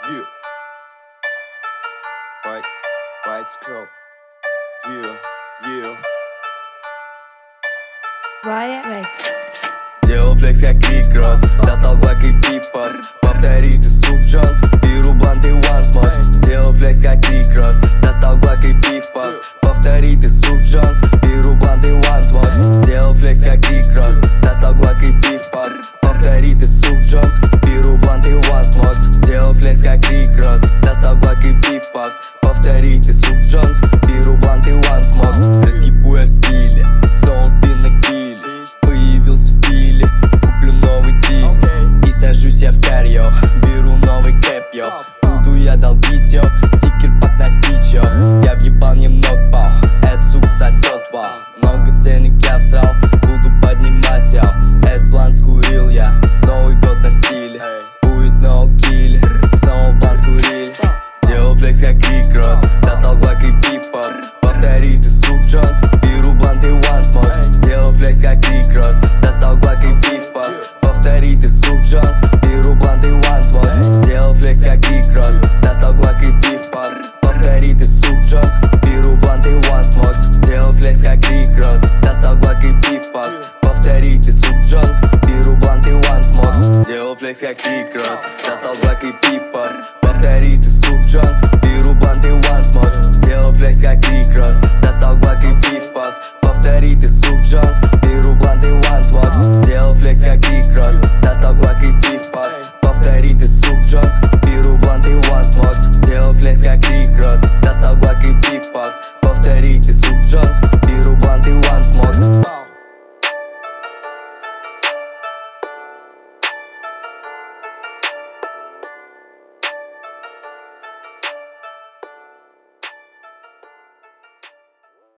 Yeah. White Scrub. Yeah. Riot Records. Сделал флекс как Крик-Кросс, достал глак и пипас. Повтори ты, сук Джонс, беру блант и one smokes. Сделал флекс как Крик-Кросс, достал глак и пипас. Повтори ты, сук Джонс, беру блант и one smokes. Сделал флекс как Крик-Кросс, достал глак и пипас. Повтори ты, сук Джонс, беру блант и one smokes. Сделал флекс как Крик-Кросс, достал глак и пипас. Повтори ты, сук Джонс, беру блант и one smokes. Разъебу я в стиле, снова ты на килле. Появился в Филе, куплю новый тим и сажусь я в карьо. Беру новый кэп, йо. Буду я долбить, йо. Стикер пак на стич, йо. Я въебал немного пау, эта сука сосет, вау. Много денег я всрал, буду поднимать, йо. Этот план скурил я, Новый год на стиле. Будет no killer, снова план скурили. Сделал флекс как Крик-Кросс, достал глак и пипас. Повтори ты, сук Джонс, беру блант и one smokes. Сделал флекс как Крик-Кросс, достал глак и пипас. Повтори ты, сук Джонс, беру блант и one smokes. Сделал флекс как Крик-Кросс, достал глак и пипас. Повтори ты, сук Джонс, беру блант и one smokes. Сделал флекс как Крик-Кросс, достал глак и пипас. Повтори ты, сук Джонс, беру блант и one smokes. Сделал флекс как Крик-Кросс, достал глак и пипас. Повтори ты, сук Джонс, беру блант и one smokes. Сделал флекс как Крик-Кросс,